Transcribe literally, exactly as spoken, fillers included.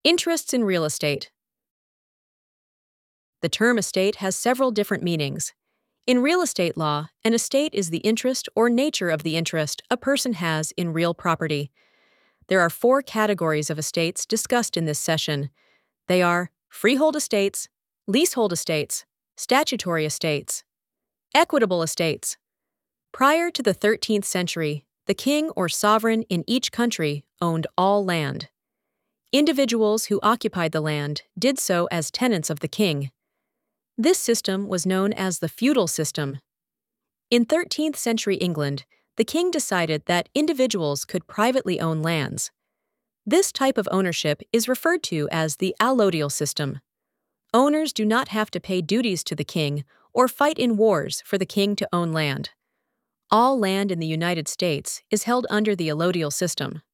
Interests in real estate. The term estate has several different meanings. In real estate law, an estate is the interest or nature of the interest a person has in real property. There are four categories of estates discussed in this session. They are freehold estates, leasehold estates, statutory estates, equitable estates. Prior to the thirteenth century, the king or sovereign in each country owned all land. Individuals who occupied the land did so as tenants of the king. This system was known as the feudal system. In thirteenth century England, the king decided that individuals could privately own lands. This type of ownership is referred to as the allodial system. Owners do not have to pay duties to the king or fight in wars for the king to own land. All land in the United States is held under the allodial system.